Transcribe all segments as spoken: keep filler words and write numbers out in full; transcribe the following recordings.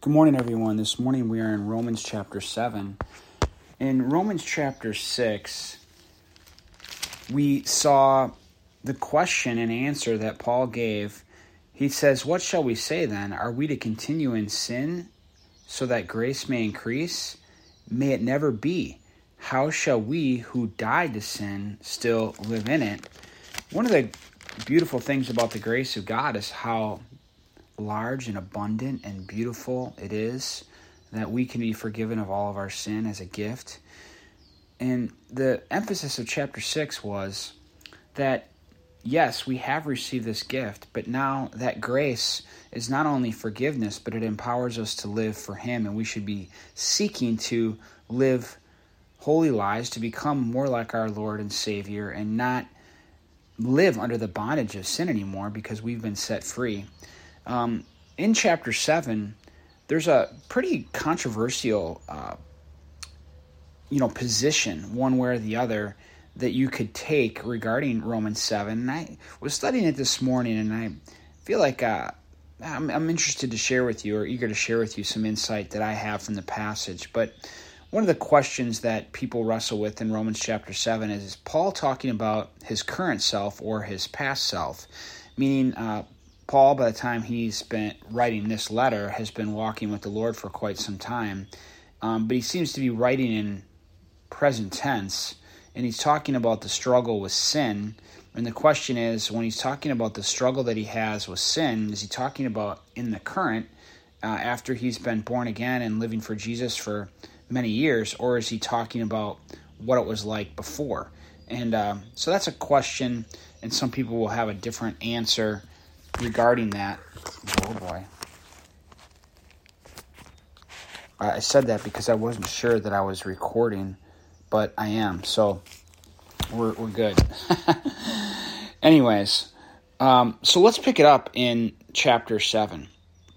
Good morning, everyone. This morning we are in Romans chapter seven. In Romans chapter six, we saw the question and answer that Paul gave. He says, "What shall we say then? Are we to continue in sin so that grace may increase? May it never be. How shall we who died to sin still live in it?" One of the beautiful things about the grace of God is how large and abundant and beautiful it is that we can be forgiven of all of our sin as a gift. And the emphasis of chapter six was that, yes, we have received this gift, but now that grace is not only forgiveness, but it empowers us to live for Him, and we should be seeking to live holy lives to become more like our Lord and Savior and not live under the bondage of sin anymore because we've been set free. Um, in chapter seven, there's a pretty controversial, uh, you know, position, one way or the other, that you could take regarding Romans seven. And I was studying it this morning, and I feel like uh, I'm, I'm interested to share with you, or eager to share with you, some insight that I have from the passage. But one of the questions that people wrestle with in Romans chapter seven is, is Paul talking about his current self or his past self? Meaning, uh, Paul, by the time he's been writing this letter, has been walking with the Lord for quite some time, um, but he seems to be writing in present tense, and he's talking about the struggle with sin. And the question is, when he's talking about the struggle that he has with sin, is he talking about in the current, uh, after he's been born again and living for Jesus for many years, or is he talking about what it was like before? And uh, so that's a question, and some people will have a different answer regarding that. Oh boy. I said that because I wasn't sure that I was recording, but I am, so we're we're good. Anyways, um, so let's pick it up in chapter seven.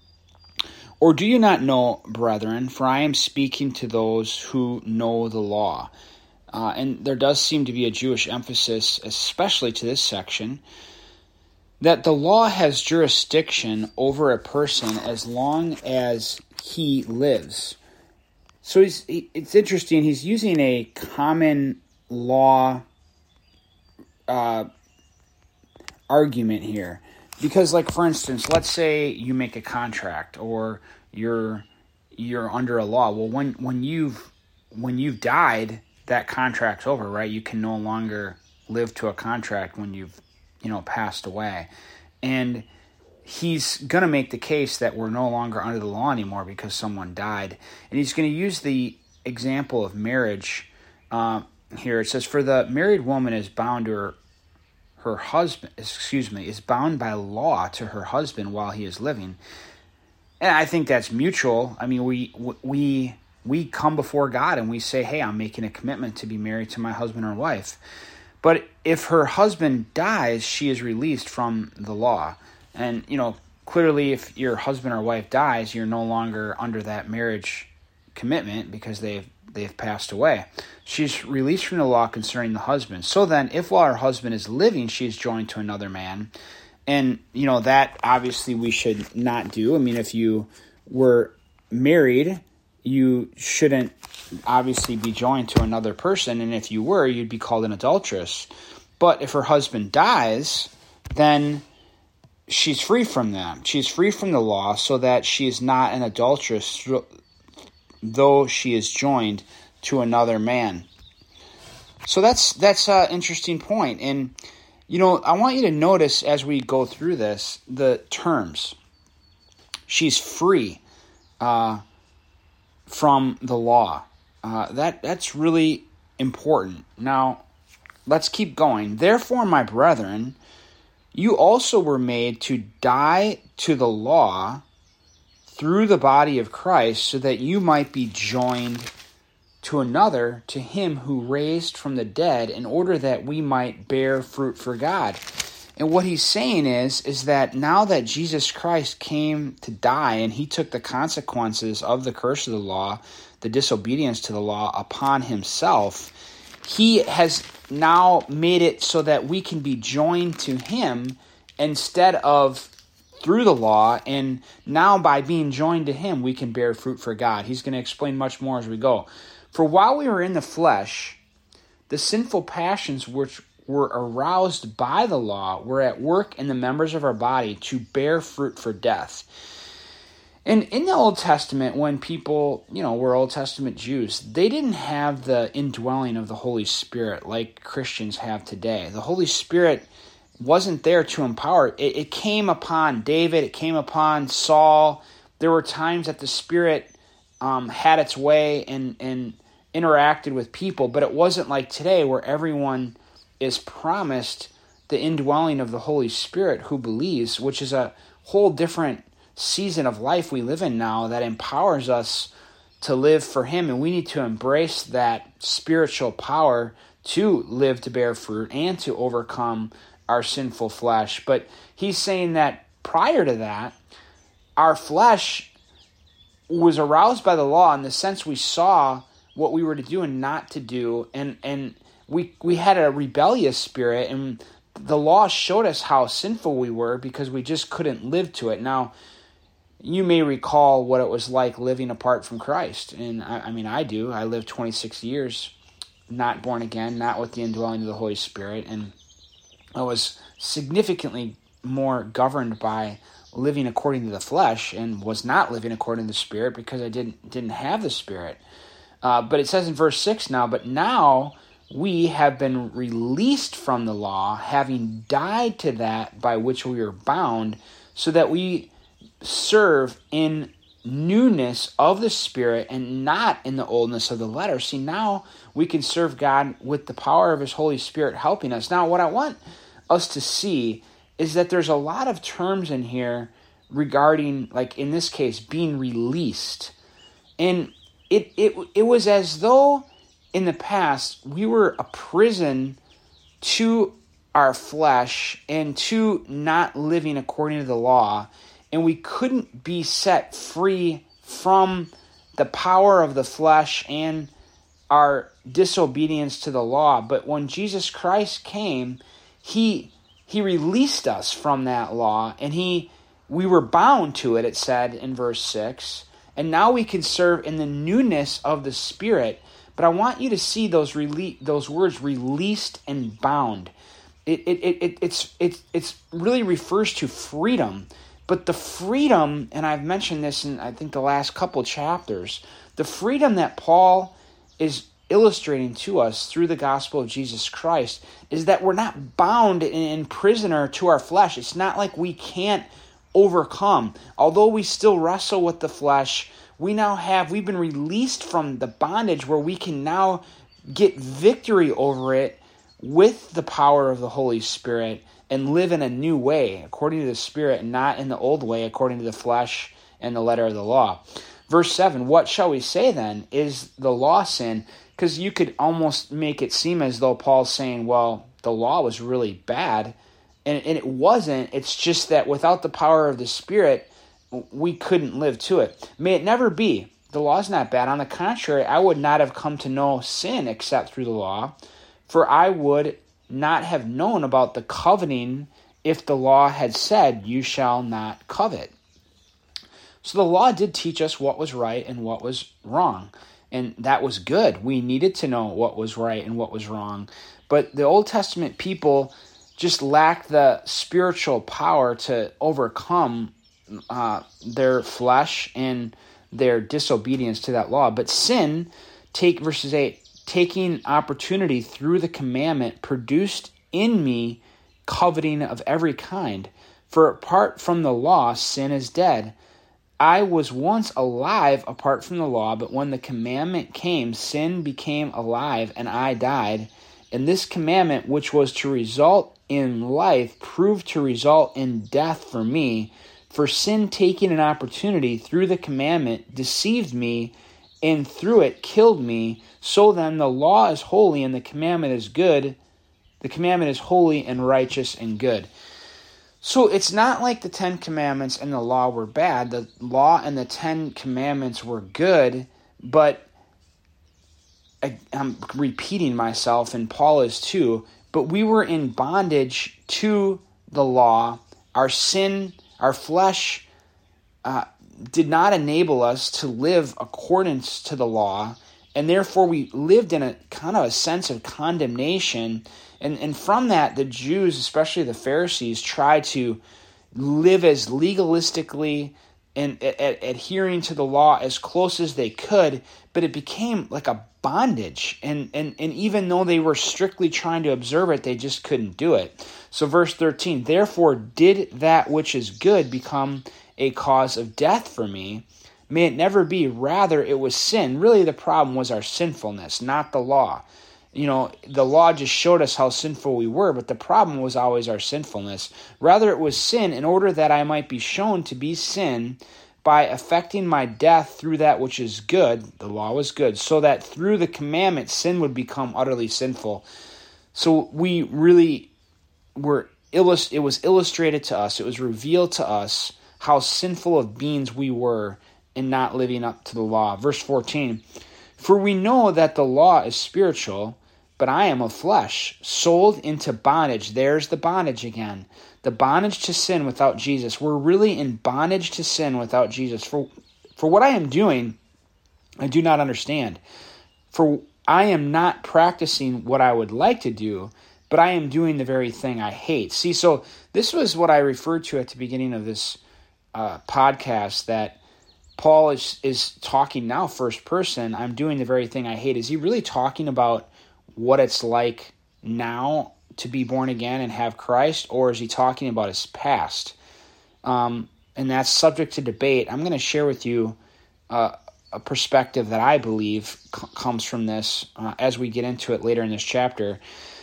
"Or do you not know, brethren, for I am speaking to those who know the law." Uh, and there does seem to be a Jewish emphasis, especially to this section, that the law has jurisdiction over a person as long as he lives. So he's, he, it's interesting, he's using a common law uh, argument here. Because, like, for instance, let's say you make a contract or you're you're under a law. Well, when when you've when you've died, that contract's over, right? You can no longer live to a contract when you've you know, passed away. And he's going to make the case that we're no longer under the law anymore because someone died. And he's going to use the example of marriage uh, here. It says, "For the married woman is bound to her, her husband, excuse me, is bound by law to her husband while he is living." And I think that's mutual. I mean, we we we come before God and we say, "Hey, I'm making a commitment to be married to my husband or wife." But if her husband dies, she is released from the law. And, you know, clearly if your husband or wife dies, you're no longer under that marriage commitment because they've they've passed away. She's released from the law concerning the husband. So then, if while her husband is living, she is joined to another man, and, you know, that obviously we should not do. I mean, if you were married, you shouldn't obviously be joined to another person, and if you were, you'd be called an adulteress. But if her husband dies, then she's free from that. She's free from the law so that she is not an adulteress, though she is joined to another man. So that's that's an interesting point. And, you know, I want you to notice as we go through this, the terms. She's free uh, from the law. Uh, that that's really important. Now, let's keep going. "Therefore, my brethren, you also were made to die to the law through the body of Christ, so that you might be joined to another, to him who raised from the dead, in order that we might bear fruit for God." And what he's saying is, is that now that Jesus Christ came to die and he took the consequences of the curse of the law, the disobedience to the law, upon himself, he has now made it so that we can be joined to him instead of through the law, and now by being joined to him, we can bear fruit for God. He's going to explain much more as we go. For while we were in the flesh, the sinful passions which were aroused by the law were at work in the members of our body to bear fruit for death. And in the Old Testament, when people, you know, were Old Testament Jews, they didn't have the indwelling of the Holy Spirit like Christians have today. The Holy Spirit wasn't there to empower. It, it came upon David. It came upon Saul. There were times that the Spirit um, had its way and, and interacted with people, but it wasn't like today where everyone is promised the indwelling of the Holy Spirit who believes, which is a whole different season of life we live in now that empowers us to live for him, and we need to embrace that spiritual power to live to bear fruit and to overcome our sinful flesh. But he's saying that prior to that, our flesh was aroused by the law in the sense we saw what we were to do and not to do, and and we we had a rebellious spirit, and the law showed us how sinful we were because we just couldn't live to it. Now, you may recall what it was like living apart from Christ. And I, I mean, I do. I lived twenty-six years not born again, not with the indwelling of the Holy Spirit. And I was significantly more governed by living according to the flesh and was not living according to the Spirit because I didn't didn't have the Spirit. Uh, but it says in verse six now, but now we have been released from the law, having died to that by which we were bound, so that we serve in newness of the Spirit and not in the oldness of the letter. See, now we can serve God with the power of his Holy Spirit helping us. Now, what I want us to see is that there's a lot of terms in here regarding, like in this case, being released. And it it it was as though in the past we were a prison to our flesh and to not living according to the law, and we couldn't be set free from the power of the flesh and our disobedience to the law. But when Jesus Christ came, he he released us from that law, and he we were bound to it, it said in verse six, and now we can serve in the newness of the Spirit. But I want you to see those rele- those words, released and bound. It it it, it it's it it's really refers to freedom. But the freedom, and I've mentioned this in, I think, the last couple chapters, the freedom that Paul is illustrating to us through the gospel of Jesus Christ is that we're not bound and prisoner to our flesh. It's not like we can't overcome. Although we still wrestle with the flesh, we now have, we've been released from the bondage where we can now get victory over it with the power of the Holy Spirit and live in a new way, according to the Spirit, and not in the old way, according to the flesh and the letter of the law. Verse seven, what shall we say then? Is the law sin? Because you could almost make it seem as though Paul's saying, well, the law was really bad, and, and it wasn't. It's just that without the power of the Spirit, we couldn't live to it. May it never be. The law is not bad. On the contrary, I would not have come to know sin except through the law, for I would not have known about the coveting if the law had said, you shall not covet. So the law did teach us what was right and what was wrong, and that was good. We needed to know what was right and what was wrong. But the Old Testament people just lacked the spiritual power to overcome uh, their flesh and their disobedience to that law. But sin, take verses eight, taking opportunity through the commandment, produced in me coveting of every kind. For apart from the law, sin is dead. I was once alive apart from the law, but when the commandment came, sin became alive, and I died. And this commandment, which was to result in life, proved to result in death for me. For sin, taking an opportunity through the commandment, deceived me, and through it killed me. So then the law is holy and the commandment is good. The commandment is holy and righteous and good. So it's not like the Ten Commandments and the law were bad. The law and the Ten Commandments were good, but I, I'm repeating myself, and Paul is too, but we were in bondage to the law. Our sin, Our flesh uh, did not enable us to live accordance to the law, and therefore we lived in a kind of a sense of condemnation. And, and from that, the Jews, especially the Pharisees, tried to live as legalistically and a, a, adhering to the law as close as they could, but it became like a bondage. And, and, and even though they were strictly trying to observe it, they just couldn't do it. So verse thirteen, therefore did that which is good become a cause of death for me? May it never be. Rather, it was sin. Really, the problem was our sinfulness, not the law. You know, the law just showed us how sinful we were, but the problem was always our sinfulness. Rather, it was sin in order that I might be shown to be sin by effecting my death through that which is good. The law was good, so that through the commandment, sin would become utterly sinful. So we really were, illust- it was illustrated to us, it was revealed to us how sinful of beings we were in not living up to the law. Verse fourteen, for we know that the law is spiritual, but I am of flesh, sold into bondage. There's the bondage again. The bondage to sin without Jesus. We're really in bondage to sin without Jesus. For, for what I am doing, I do not understand. For I am not practicing what I would like to do, but I am doing the very thing I hate. See, so this was what I referred to at the beginning of this uh, podcast, that Paul is, is talking now first person. I'm doing the very thing I hate. Is he really talking about what it's like now to be born again and have Christ, or is he talking about his past? Um, and that's subject to debate. I'm going to share with you uh, a perspective that I believe c- comes from this uh, as we get into it later in this chapter.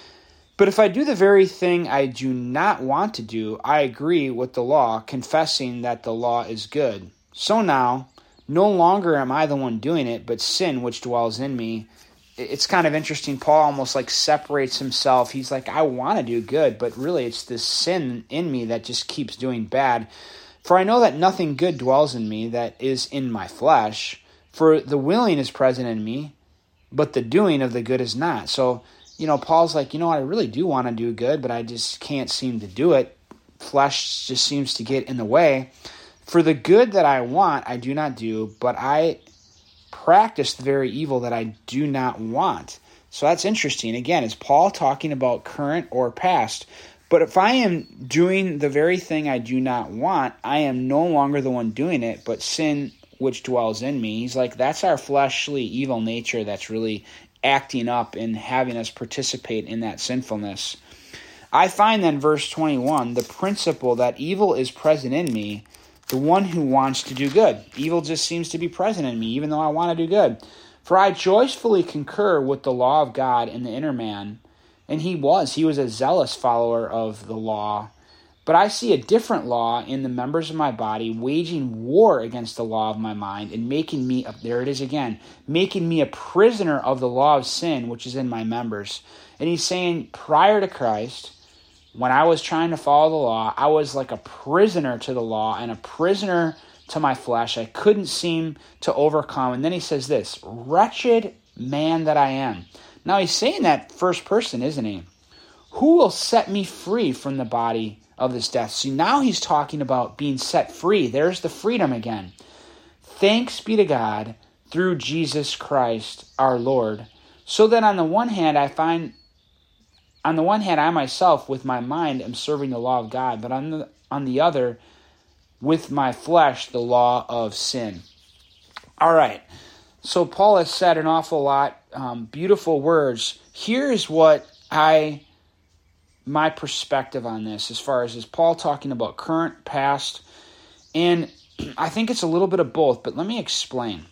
But if I do the very thing I do not want to do, I agree with the law, confessing that the law is good. So now, no longer am I the one doing it, but sin which dwells in me. It's kind of interesting. Paul almost like separates himself. He's like, I want to do good, but really it's this sin in me that just keeps doing bad. For I know that nothing good dwells in me that is in my flesh. For the willing is present in me, but the doing of the good is not. So, you know, Paul's like, you know what, I really do want to do good, but I just can't seem to do it. Flesh just seems to get in the way. For the good that I want, I do not do, but I practice the very evil that I do not want. So that's interesting. Again, is Paul talking about current or past? But if I am doing the very thing I do not want, I am no longer the one doing it, but sin which dwells in me. He's like, that's our fleshly evil nature that's really acting up and having us participate in that sinfulness. I find then, verse twenty-one, the principle that evil is present in me, the one who wants to do good. Evil just seems to be present in me, even though I want to do good. For I joyfully concur with the law of God in the inner man. And he was. He was a zealous follower of the law. But I see a different law in the members of my body, waging war against the law of my mind, and making me, there it is again, making me a prisoner of the law of sin, which is in my members. And he's saying, prior to Christ, when I was trying to follow the law, I was like a prisoner to the law and a prisoner to my flesh. I couldn't seem to overcome. And then he says this, wretched man that I am. Now he's saying that first person, isn't he? Who will set me free from the body of this death? See, now he's talking about being set free. There's the freedom again. Thanks be to God through Jesus Christ our Lord. So that on the one hand, I find On the one hand, I myself, with my mind, am serving the law of God, but on the, on the other, with my flesh, the law of sin. All right, so Paul has said an awful lot, um, beautiful words. Here's what I, my perspective on this, as far as is Paul talking about current, past, and I think it's a little bit of both, but let me explain.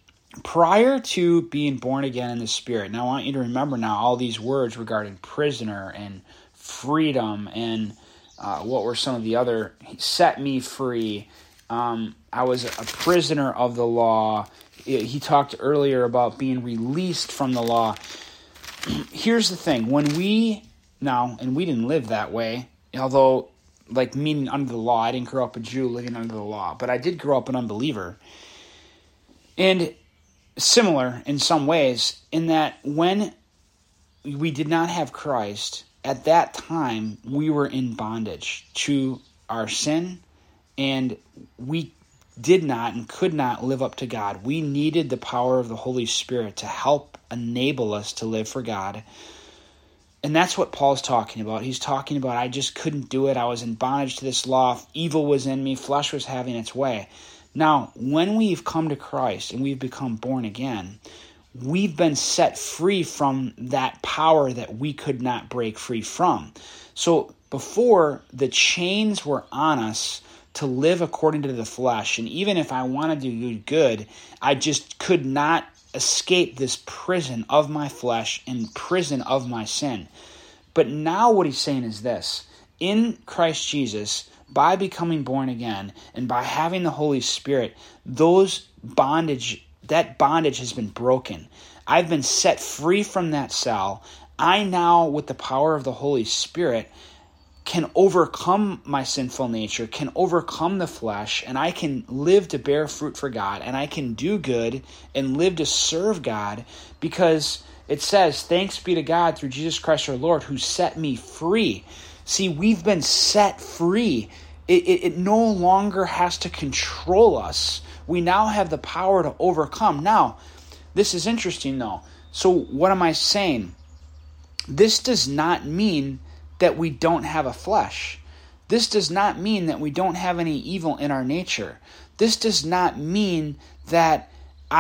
Prior to being born again in the Spirit, and I want you to remember now all these words regarding prisoner and freedom and uh, what were some of the other, set me free. Um, I was a prisoner of the law. He talked earlier about being released from the law. Here's the thing. When we, now, and we didn't live that way, although, like, meaning under the law, I didn't grow up a Jew living under the law, but I did grow up an unbeliever. And similar in some ways, in that when we did not have Christ, at that time we were in bondage to our sin and we did not and could not live up to God. We needed the power of the Holy Spirit to help enable us to live for God. And that's what Paul's talking about. He's talking about, I just couldn't do it. I was in bondage to this law. Evil was in me. Flesh was having its way. Now, when we've come to Christ and we've become born again, we've been set free from that power that we could not break free from. So before, the chains were on us to live according to the flesh. And even if I wanted to do good, I just could not escape this prison of my flesh and prison of my sin. But now what he's saying is this: in Christ Jesus, by becoming born again and by having the Holy Spirit, those bondage, that bondage has been broken. I've been set free from that cell. I now, with the power of the Holy Spirit, can overcome my sinful nature, can overcome the flesh, and I can live to bear fruit for God, and I can do good and live to serve God, because it says, thanks be to God through Jesus Christ our Lord, who set me free. See, we've been set free. It, it, it no longer has to control us. We now have the power to overcome. Now, this is interesting though. So what am I saying? This does not mean that we don't have a flesh. This does not mean that we don't have any evil in our nature. This does not mean that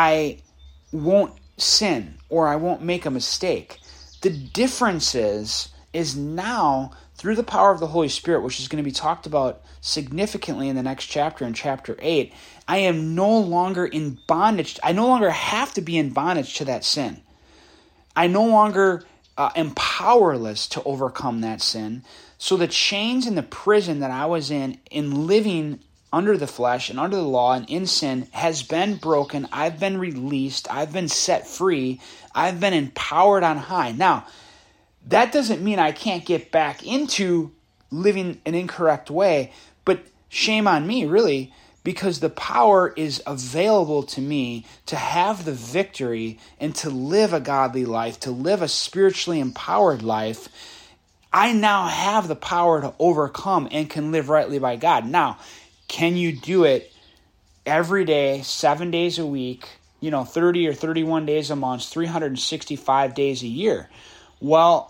I won't sin or I won't make a mistake. The difference is, is now through the power of the Holy Spirit, which is going to be talked about significantly in the next chapter, in chapter eight, I am no longer in bondage. I no longer have to be in bondage to that sin. I no longer uh, am powerless to overcome that sin. So the chains and the prison that I was in, in living under the flesh and under the law and in sin, has been broken. I've been released. I've been set free. I've been empowered on high. Now, that doesn't mean I can't get back into living an incorrect way, but shame on me, really, because the power is available to me to have the victory and to live a godly life, to live a spiritually empowered life. I now have the power to overcome and can live rightly by God. Now, can you do it every day, seven days a week, you know, thirty or thirty-one days a month, three hundred sixty-five days a year? Well,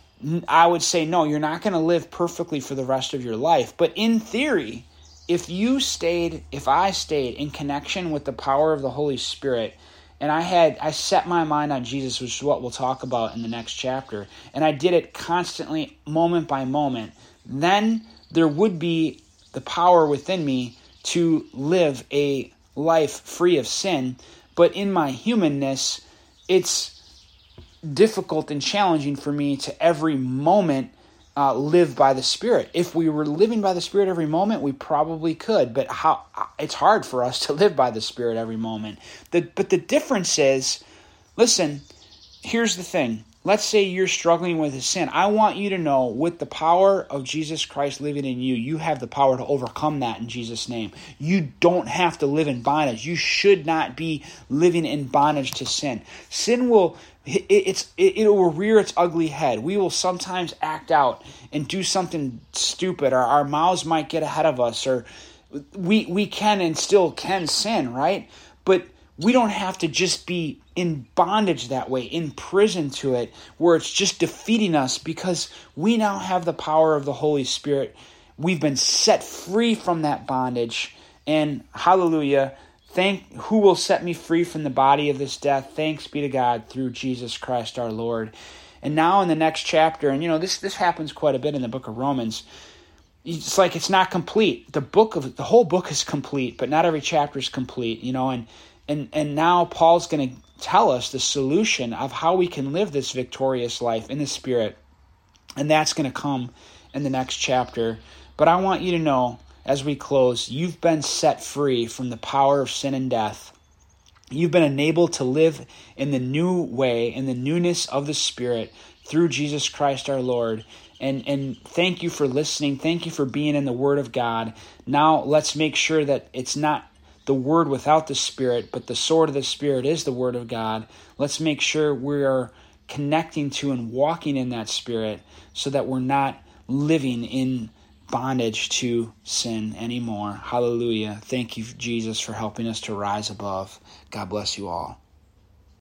I would say no, you're not going to live perfectly for the rest of your life. But in theory, if you stayed, if I stayed in connection with the power of the Holy Spirit, and I had, I set my mind on Jesus, which is what we'll talk about in the next chapter, and I did it constantly, moment by moment, then there would be the power within me to live a life free of sin. But in my humanness, it's difficult and challenging for me to every moment uh, live by the Spirit. If we were living by the Spirit every moment, we probably could, but how it's hard for us to live by the Spirit every moment. The, but the difference is, listen, here's the thing. Let's say you're struggling with a sin. I want you to know, with the power of Jesus Christ living in you, you have the power to overcome that in Jesus' name. You don't have to live in bondage. You should not be living in bondage to sin. Sin will, it, it's, it, it will rear its ugly head. We will sometimes act out and do something stupid, or our mouths might get ahead of us, or we we can and still can sin, right? But we don't have to just be in bondage that way, in prison to it, where it's just defeating us, because we now have the power of the Holy Spirit. We've been set free from that bondage, and hallelujah, thank who will set me free from the body of this death. Thanks be to God through Jesus Christ our Lord. And now in the next chapter, and you know, this this happens quite a bit in the book of Romans. It's like it's not complete. The book of the whole book is complete, but not every chapter is complete, you know, and And and now Paul's going to tell us the solution of how we can live this victorious life in the Spirit. And that's going to come in the next chapter. But I want you to know, as we close, you've been set free from the power of sin and death. You've been enabled to live in the new way, in the newness of the Spirit, through Jesus Christ our Lord. And and thank you for listening. Thank you for being in the Word of God. Now let's make sure that it's not the Word without the Spirit, but the sword of the Spirit is the Word of God. Let's make sure we are connecting to and walking in that Spirit, so that we're not living in bondage to sin anymore. Hallelujah. Thank you, Jesus, for helping us to rise above. God bless you all.